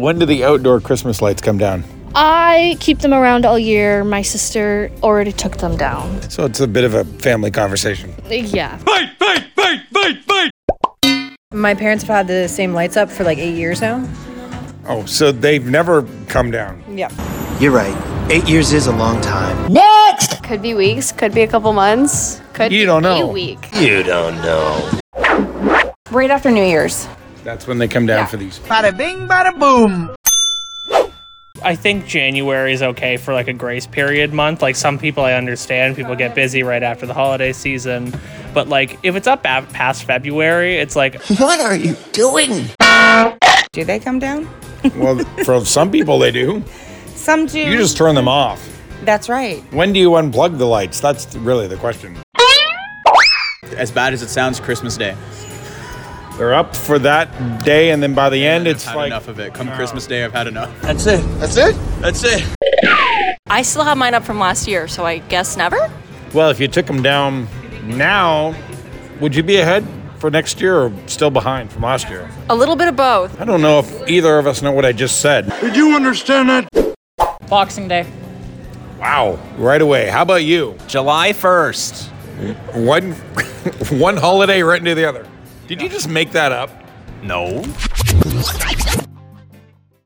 When do the outdoor Christmas lights come down? I keep them around all year. My sister already took them down. So it's a bit of a family conversation. Yeah. Fight! My parents have had the same lights up for like 8 years now. Oh, so they've never come down. Yeah. You're right. 8 years is a long time. Could be weeks, could be a couple months, could You be don't know. a week. You don't know. Right after New Year's. That's when they come down for these. Bada bing, bada boom. I think January is okay for like a grace period month. Like some people I understand, people get busy right after the holiday season. But like if it's up past February, it's like, What are you doing? Do they come down? Well, for some people they do. Some do. You just turn them off. That's right. When do you unplug the lights? That's really the question. As bad as it sounds, Christmas Day. They're up for that day, and then by the end, it's I've had like enough of it. Come Christmas Day, I've had enough. That's it. That's it? That's it. I still have mine up from last year, so I guess never? Well, if you took them down now, would you be ahead for next year or still behind from last year? A little bit of both. I don't know if either of us know what I just said. Did you understand that? Boxing Day. Wow, right away. How about you? July 1st. One holiday right into the other. Did you just make that up? No.